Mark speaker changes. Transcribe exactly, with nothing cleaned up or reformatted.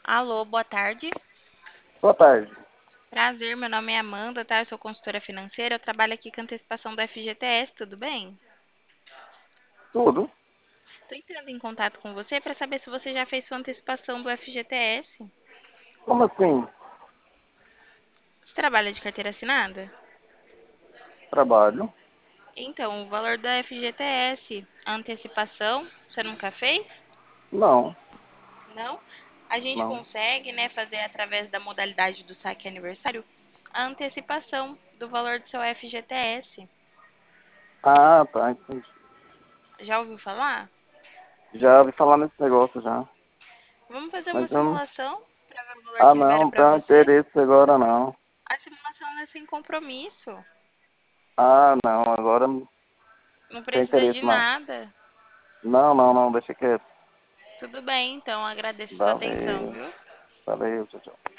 Speaker 1: Alô, boa tarde.
Speaker 2: Boa tarde.
Speaker 1: Prazer, meu nome é Amanda, tá? Eu sou consultora financeira, eu trabalho aqui com antecipação do F G T S, tudo bem?
Speaker 2: Tudo?
Speaker 1: Estou entrando em contato com você para saber se você já fez sua antecipação do F G T S.
Speaker 2: Como assim?
Speaker 1: Você trabalha de carteira assinada?
Speaker 2: Trabalho?
Speaker 1: Então, o valor da F G T S, a antecipação, você nunca fez?
Speaker 2: Não,
Speaker 1: Não? A gente
Speaker 2: não.
Speaker 1: consegue, né, fazer através da modalidade do saque aniversário a antecipação do valor do seu F G T S.
Speaker 2: Ah, tá, entendi.
Speaker 1: Já ouviu falar?
Speaker 2: Já ouvi falar nesse negócio já.
Speaker 1: Vamos fazer uma
Speaker 2: Mas eu não.
Speaker 1: simulação para ver o valor
Speaker 2: Ah,
Speaker 1: que libera
Speaker 2: não,
Speaker 1: para
Speaker 2: tenho
Speaker 1: você.
Speaker 2: interesse agora não.
Speaker 1: A simulação é sem compromisso.
Speaker 2: Ah, não, agora não
Speaker 1: Não
Speaker 2: tenho
Speaker 1: precisa
Speaker 2: interesse
Speaker 1: de
Speaker 2: não.
Speaker 1: nada.
Speaker 2: Não, não, não, deixa quieto.
Speaker 1: Tudo bem, então. Agradeço sua atenção,
Speaker 2: Valeu,
Speaker 1: viu?
Speaker 2: valeu, tchau, tchau.